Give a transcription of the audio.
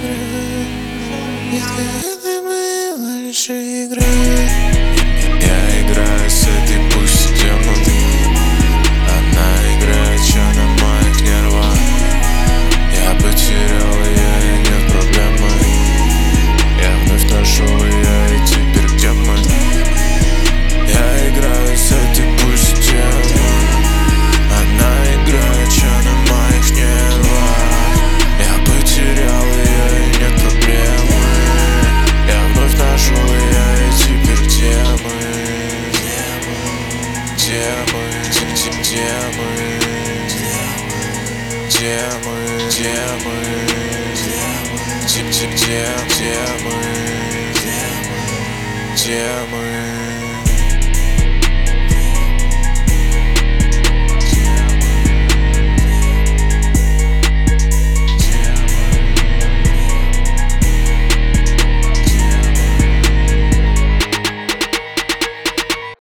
это было лишь игра. Я играю с этой пусть темой. Она играет чё на моих нервах. Я потерял ее и нет проблемы. Я вновь нашел ее и теперь где мы? Я играю с этой пусть темой. Она играет чё на моих нервах. Я потерял ее и нет проблемы. Я вновь нашел ее и теперь где мы? Где мы? Где мы? Где мы? Где мы? Где мы? Где мы?